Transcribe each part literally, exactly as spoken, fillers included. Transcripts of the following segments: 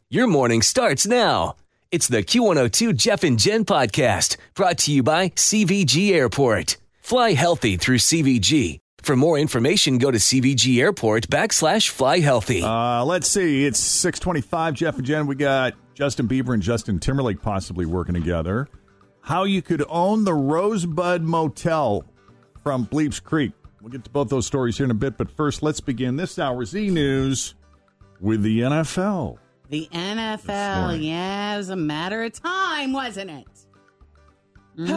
Your morning starts now. It's the Q one oh two Jeff and Jen podcast brought to you by C V G Airport. Fly healthy through C V G. For more information, go to C V G Airport backslash fly healthy. Uh, let's see. It's six twenty-five, Jeff and Jen. We got Justin Bieber and Justin Timberlake possibly working together. How you could own the Rosebud Motel from Bleeps Creek. We'll get to both those stories here in a bit, but first, let's begin this hour's E-News with the N F L. The N F L, yeah, it was a matter of time, wasn't it? Mm-hmm.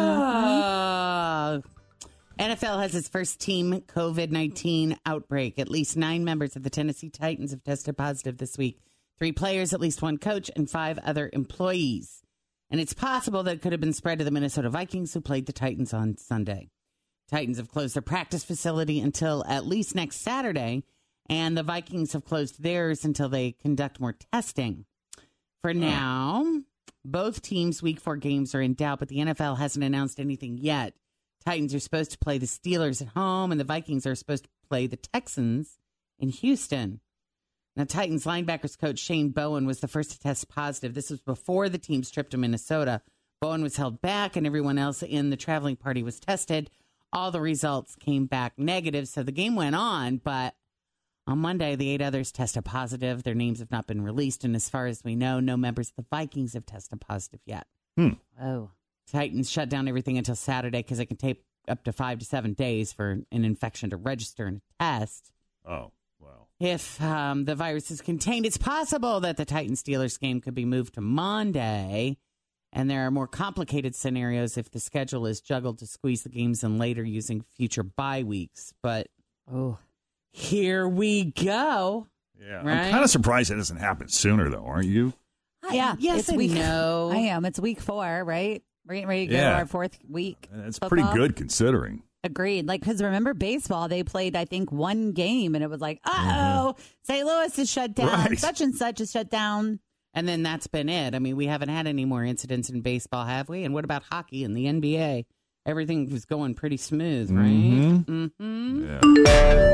Oh. N F L has its first team COVID nineteen outbreak. At least nine members of the Tennessee Titans have tested positive this week. Three players, at least one coach, and five other employees. And it's possible that it could have been spread to the Minnesota Vikings, who played the Titans on Sunday. Titans have closed their practice facility until at least next Saturday, and the Vikings have closed theirs until they conduct more testing. For now, both teams' week four games are in doubt, but the N F L hasn't announced anything yet. Titans are supposed to play the Steelers at home, and the Vikings are supposed to play the Texans in Houston. Now, Titans linebackers coach Shane Bowen was the first to test positive. This was before the team's trip to Minnesota. Bowen was held back, and everyone else in the traveling party was tested. All the results came back negative, so the game went on, but on Monday, the eight others tested positive. Their names have not been released, and as far as we know, no members of the Vikings have tested positive yet. Hmm. Oh. Titans shut down everything until Saturday because it can take up to five to seven days for an infection to register and a test. Oh, wow. If um, the virus is contained, it's possible that the Titans-Steelers game could be moved to Monday. And there are more complicated scenarios if the schedule is juggled to squeeze the games in later using future bye weeks. But, oh, here we go. Yeah, right? I'm kind of surprised it doesn't happen sooner, though, aren't you? Yeah, yes it's and week, no. I am. It's week four, right? We're getting ready to go Yeah. to our fourth week. That's football. pretty good considering. Agreed. Like, because remember baseball, they played, I think, one game, and it was like, uh-oh, mm-hmm. Saint Louis is shut down. Right. Such and such is shut down. And then that's been it. I mean, we haven't had any more incidents in baseball, have we? And what about hockey and the N B A? Everything was going pretty smooth, right? Mm-hmm. Mm-hmm.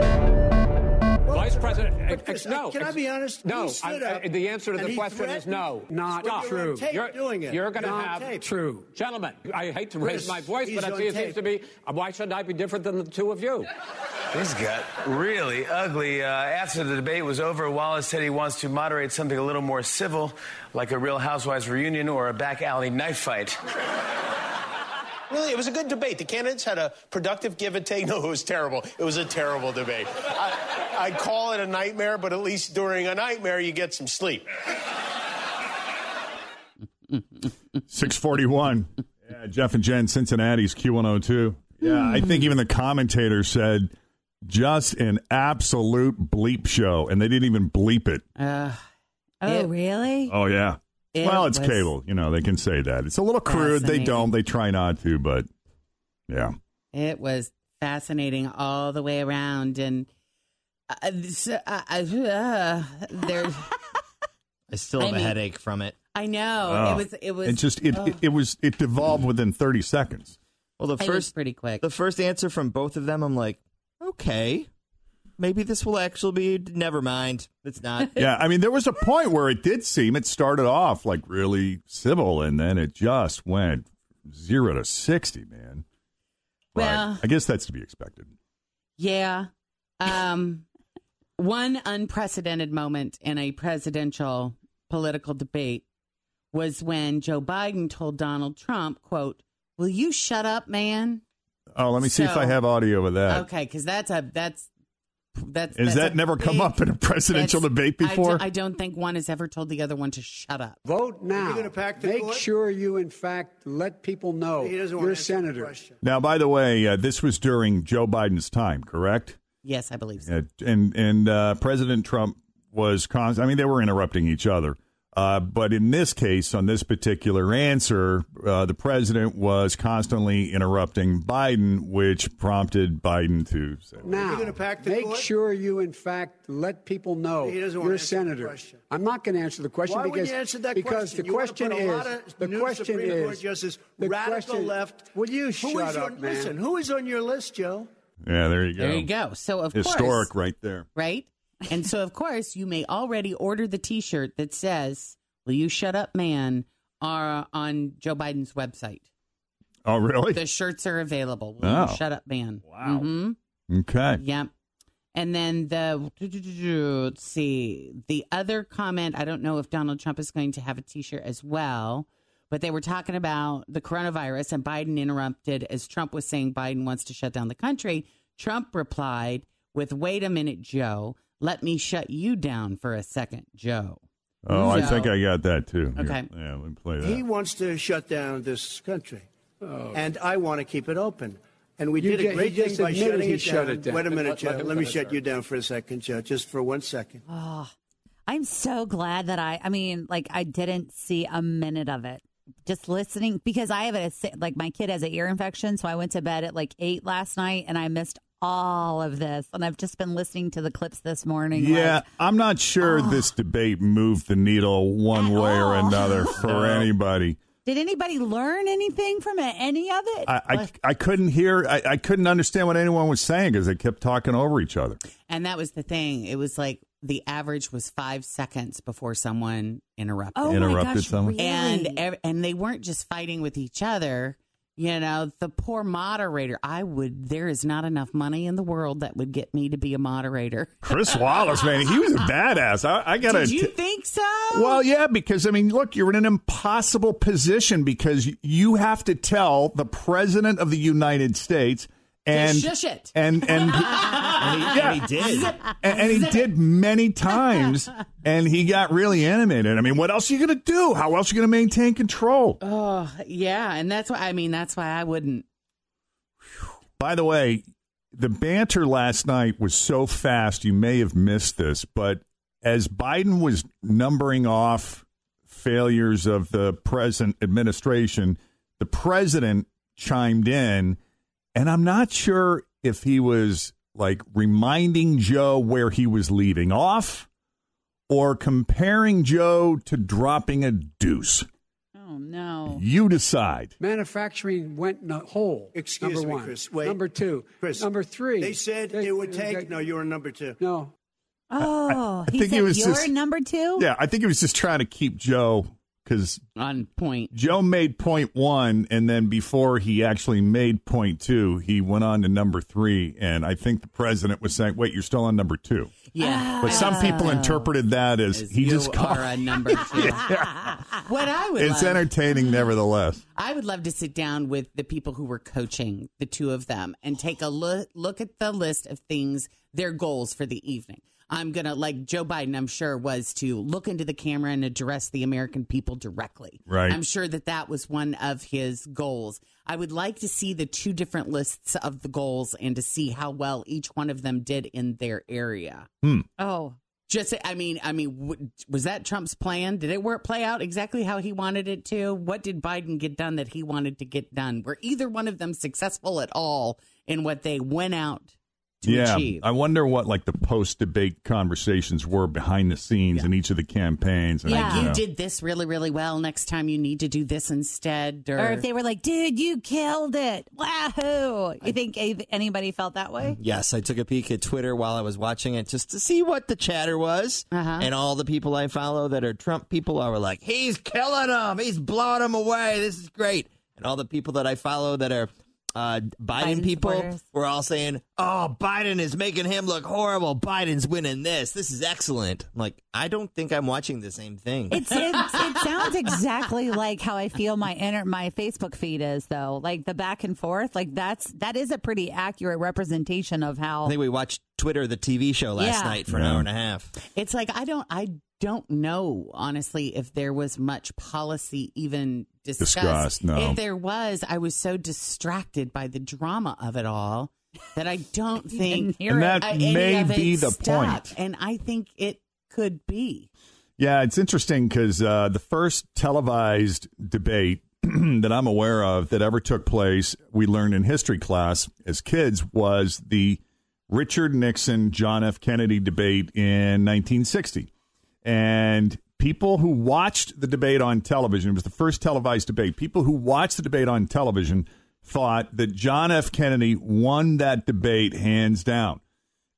Yeah. Vice President, But ex- Chris, no. can I ex- be honest? No. He stood I- up I- the answer to and the he question is threatened- no. Not Well, you're true. on tape you're doing it. You're going to You're on have tape. true, gentlemen. I hate to Chris, raise my voice, he's but I on see it seems tape. to be. Why should I be different than the two of you? This got really ugly. Uh, after the debate was over, Wallace said he wants to moderate something a little more civil, like a Real Housewives reunion or a back alley knife fight. Really, it was a good debate. The candidates had a productive give and take. No, it was terrible. It was a terrible debate. I, I'd call it a nightmare, but at least during a nightmare, you get some sleep. six forty-one. Yeah, Jeff and Jen, Cincinnati's Q one oh two. Yeah, I think even the commentator said just an absolute bleep show, and they didn't even bleep it. Uh, Oh, it, really? Oh, yeah. it Well, it's was cable. You know, they can say that. It's a little crude. They fascinating. don't. They try not to, but yeah. It was fascinating all the way around. And uh, this, uh, uh, there, I still have I a mean- headache from it. I know. Oh. It was, it was, It just, it, oh, it, it was, it devolved within thirty seconds. Well, the it was first pretty quick. the first answer from both of them, I'm like, okay, maybe this will actually be. Never mind, it's not. Yeah, I mean, there was a point where it did seem it started off like really civil, and then it just went zero to sixty, man. But Well- I guess that's to be expected. Yeah. Um, one unprecedented moment in a presidential political debate was when Joe Biden told Donald Trump, quote, "Will you shut up, man?" Oh, let me see if So- I have audio of that. Okay, because that's a that's that's Has that's that a never come big- up in a presidential that's- debate I do- before? I, don't think one has ever told the other one to shut up. Vote now. you gonna pack the Make court? sure you, in fact, let people know He doesn't want you're a to answer the senator. question. Now, by the way, uh, this was during Joe Biden's time, correct? Yes, I believe so. Uh, and and uh, President Trump was const- I mean, they were interrupting each other. Uh, but in this case, on this particular answer, uh, the president was constantly interrupting Biden, which prompted Biden to say, Now, gonna pack the make court? sure you, in fact, let people know He doesn't want you're a to answer the senator. question. I'm not going to answer the question Why because would you answer that because question? the You wanna question put a is lot of the new question Supreme is Court justice, the radical question, left. Will you Who shut is up, on, man? Listen, who is on your list, Joe? yeah, there you go. There you go. So, of Historic course, right there. right? And so, of course, you may already order the T-shirt that says, Will You Shut Up Man are on Joe Biden's website. Oh, really? The shirts are available. Will Oh. You Shut Up Man. Wow. Mm-hmm. Okay. Yep. And then the, let's see, the other comment, I don't know if Donald Trump is going to have a T-shirt as well, but they were talking about the coronavirus, and Biden interrupted as Trump was saying Biden wants to shut down the country. Trump replied with, wait a minute, Joe, let me shut you down for a second, Joe. Oh, I Joe. think I got that, too. Here. Okay. Yeah, let me play that. He wants to shut down this country, Oh. and I want to keep it open. And we You did ju- a great he thing just by admitted shutting he it shut down. it down. Wait a minute, Let- Joe. let him Let me finish, shut sir. you down for a second, Joe, just for one second. Oh, I'm so glad that I, I mean, like, I didn't see a minute of it. Just listening, because I have a, like, my kid has an ear infection, so I went to bed at like eight last night, and I missed all of this. And I've just been listening to the clips this morning. Yeah, like, I'm not sure oh. this debate moved the needle one At way or all. another for anybody. did anybody learn anything from it? Any of it? I, I, I couldn't hear, I, I couldn't understand what anyone was saying because they kept talking over each other. And that was the thing. It was like the average was five seconds before someone interrupted. oh interrupted my gosh, someone? really? And ev- and they weren't just fighting with each other. You know, the poor moderator. I would. There is not enough money in the world that would get me to be a moderator. Chris Wallace, man, he was a badass. I, I gotta. Did you t- think so? Well, yeah, because I mean, look, you're in an impossible position because you have to tell the president of the United States and shush it. and and, And he, yeah, and he did. and, and he did many times, and he got really animated. I mean, what else are you going to do? How else are you going to maintain control? Oh, yeah, and that's why. I mean, that's why I wouldn't. By the way, the banter last night was so fast, you may have missed this, but as Biden was numbering off failures of the present administration, the president chimed in, and I'm not sure if he was like reminding Joe where he was leaving off or comparing Joe to dropping a deuce. oh no. You decide. Manufacturing went in a hole. Excuse number me, one. Chris. Wait. Number two. Chris, Number three. They said They- it would they- take. No, you were number two. No. Oh, I he think said it was you're just- number two? Yeah, I think he was just trying to keep Joe because On point. Joe made point one, and then before he actually made point two, he went on to number three. And I think the president was saying, wait, you're still on number two. Yeah. But some people interpreted that as, As he you just called. are a number two. What I would It's love, entertaining, nevertheless. I would love to sit down with the people who were coaching the two of them and take a look look at the list of things, their goals for the evening. I'm going to, like Joe Biden, I'm sure, was to look into the camera and address the American people directly. Right. I'm sure that that was one of his goals. I would like to see the two different lists of the goals and to see how well each one of them did in their area. Oh, Just, I mean, I mean, w- was that Trump's plan? Did it work play out exactly how he wanted it to? What did Biden get done that he wanted to get done? Were either one of them successful at all in what they went out to Yeah, achieve? I wonder what like the post-debate conversations were behind the scenes in each of the campaigns. And, Yeah. you You know. did this really, really well. Next time you need to do this instead. Or, or if they were like, dude, you killed it. Wahoo. You think a- anybody felt that way? Yes, I took a peek at Twitter while I was watching it just to see what the chatter was. Uh-huh. And all the people I follow that are Trump people are like, he's killing them. He's blowing them away. This is great. And all the people that I follow that are uh, Biden, Biden people supporters. were all saying, oh, Biden is making him look horrible. Biden's winning this. This is excellent. I'm like, I don't think I'm watching the same thing. It's, it's it sounds exactly like how I feel my inter, my Facebook feed is though. Like the back and forth, like that's that is a pretty accurate representation of how I think we watched Twitter, the T V show last Yeah. night for an Yeah. hour and a half. it's like, I don't, I don't know, honestly, if there was much policy even discussed. Discussed, no. If there was, I was so distracted by the drama of it all that I don't think hear And it. that uh, any may of it be the stuck. point. And I think it could be. Yeah, it's interesting because uh, the first televised debate that I'm aware of that ever took place, we learned in history class as kids, was the Richard Nixon, John F. Kennedy debate in nineteen sixty. And people who watched the debate on television, it was the first televised debate, people who watched the debate on television thought that John F. Kennedy won that debate hands down.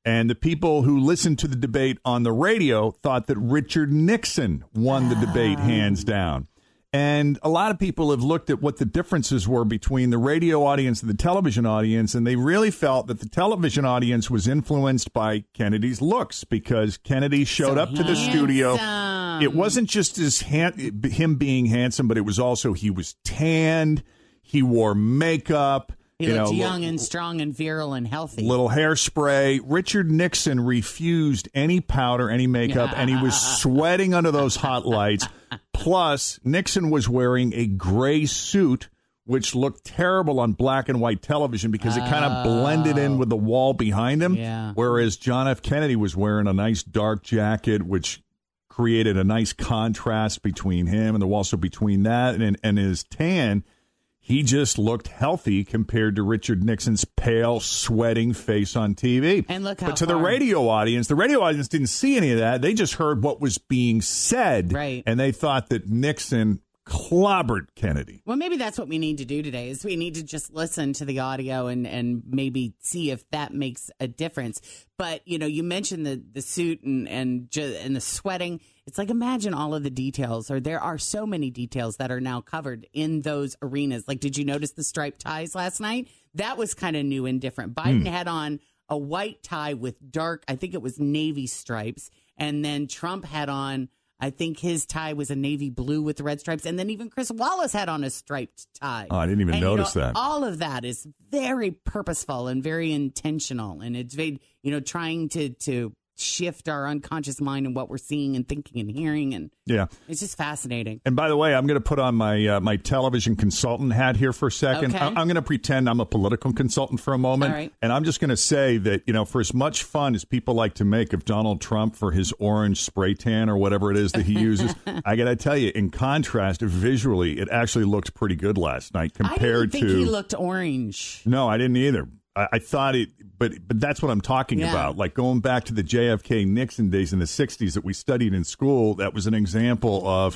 And the people who listened to the debate on the radio thought that Richard Nixon won the debate hands down. And a lot of people have looked at what the differences were between the radio audience and the television audience, and they really felt that the television audience was influenced by Kennedy's looks because Kennedy showed so up to the studio. It wasn't just his hand, him being handsome, but it was also he was tanned, he wore makeup. He you looked know, young and strong and virile and healthy. Little hairspray. Richard Nixon refused any powder, any makeup, and he was sweating under those hot lights. Plus, Nixon was wearing a gray suit, which looked terrible on black and white television because it kind of blended in with the wall behind him. Yeah. Whereas John F. Kennedy was wearing a nice dark jacket, which created a nice contrast between him and the wall. So between that and, and his tan, he just looked healthy compared to Richard Nixon's pale, sweating face on T V. And look how But to far. the radio audience, the radio audience didn't see any of that. They just heard what was being said. Right. And they thought that Nixon clobbered Kennedy. Well, maybe that's what we need to do today is we need to just listen to the audio and, and maybe see if that makes a difference. But, you know, you mentioned the, the suit and, and, ju- and the sweating. It's like imagine all of the details, or there are so many details that are now covered in those arenas. Like, did you notice the striped ties last night? That was kind of new and different. Biden Hmm. had on a white tie with dark, I think it was navy stripes. And then Trump had on, I think his tie was a navy blue with red stripes. And then even Chris Wallace had on a striped tie. Oh, I didn't even And, notice you know, that. All of that is very purposeful and very intentional. And it's very, you know, trying to, to shift our unconscious mind and what we're seeing and thinking and hearing. And Yeah. it's just fascinating. And by the way, I'm going to put on my uh, my television consultant hat here for a second. Okay. I- I'm going to pretend I'm a political consultant for a moment. All right. And I'm just going to say that, you know, for as much fun as people like to make of Donald Trump for his orange spray tan or whatever it is that he uses, I got to tell you, in contrast, visually, it actually looked pretty good last night compared I didn't think to. he looked orange. No, I didn't either. I, I thought it, but but that's what I'm talking Yeah. about. Like going back to the J F K Nixon days in the sixties that we studied in school, that was an example of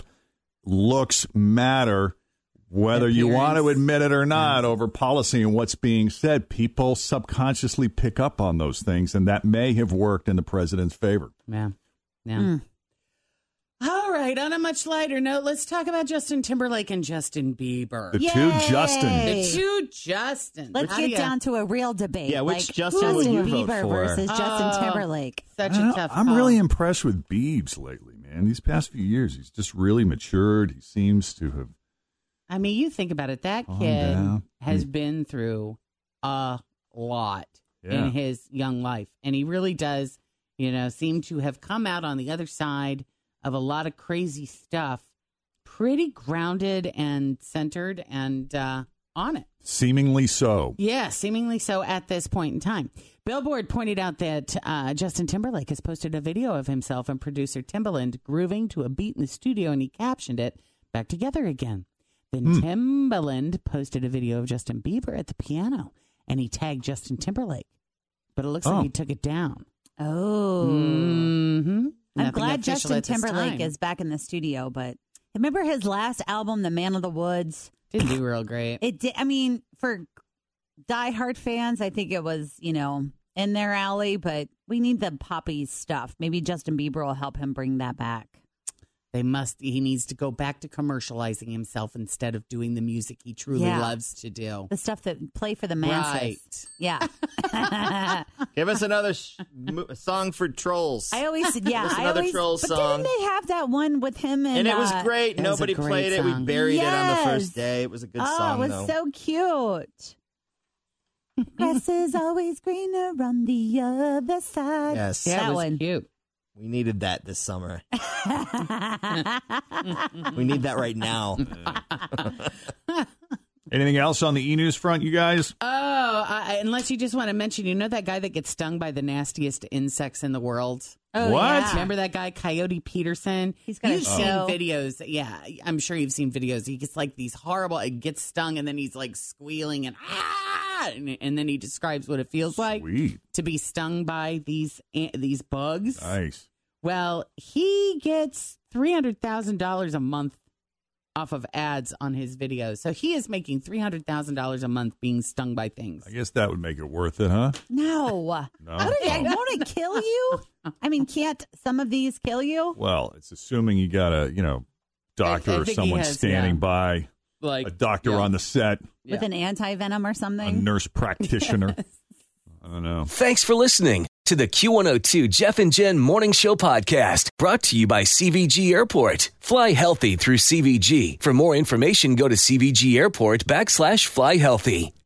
looks matter, whether you want to Appearance. admit it or not, over policy and what's being said. People subconsciously pick up on those things, and that may have worked in the president's favor. Yeah. Yeah. Mm. All right. On a much lighter note, let's talk about Justin Timberlake and Justin Bieber. The Yay! two Justins. The two Justins. Let's How do get you- down to a real debate. Yeah, which like, Justin would you vote Bieber for? versus Justin Oh. Timberlake? Such I a don't know. tough I'm call. really impressed with Biebs lately, man. These past few years, he's just really matured. He seems to have. I mean, you think about it. That Calm kid down. has Mm. been through a lot Yeah. in his young life. And he really does, you know, seem to have come out on the other side of a lot of crazy stuff, pretty grounded and centered and uh, on it. Seemingly so. Yeah, seemingly so at this point in time. Billboard pointed out that uh, Justin Timberlake has posted a video of himself and producer Timbaland grooving to a beat in the studio, and he captioned it, "Back together again." Then Hmm. Timbaland posted a video of Justin Bieber at the piano, and he tagged Justin Timberlake. But it looks Oh. like he took it down. Oh. Mm-hmm. I'm Nothing glad official Justin at this Timberlake time. is back in the studio, but remember his last album, The Man of the Woods? Didn't do real great. It did. I mean, for diehard fans, I think it was, you know, in their alley, but we need the poppy stuff. Maybe Justin Bieber will help him bring that back. They must. He needs to go back to commercializing himself instead of doing the music he truly Yeah. loves to do. The stuff that play for the masses. Right. Yeah. Give us another sh- mo- song for Trolls. I always, yeah, Give us I another always, Trolls but song. didn't they have that one with him and, and it was uh, great. It was a Nobody great played it. We song. buried it on the Yes. first day. It was a good oh, song, it was though. so cute. Grass is always greener on the other side. Yes. Yeah, that it was one. cute. We needed that this summer. We need that right now. Anything else on the e-news front, you guys? Oh, I, unless you just want to mention, you know that guy that gets stung by the nastiest insects in the world? Oh, What? yeah. Remember that guy, Coyote Peterson? He's got a You've seen show. videos. Yeah, I'm sure you've seen videos. He gets like these horrible, it gets stung and then he's like squealing and ah, and, and then he describes what it feels like Sweet. to be stung by these ant- these bugs. Nice. Well, he gets three hundred thousand dollars a month off of ads on his videos. So he is making three hundred thousand dollars a month being stung by things. I guess that would make it worth it, huh? No. No? What is it? Won't it kill you? I mean, can't some of these kill you? Well, it's assuming you got a, you know, doctor I- I or think he someone has, standing yeah. by, Like a doctor yeah. on the set, With Yeah. an anti-venom or a something? nurse practitioner. I don't know. Thanks for listening to the Q one oh two Jeff and Jen Morning Show podcast, brought to you by C V G Airport. Fly healthy through C V G. For more information, go to C V G Airport backslash fly healthy.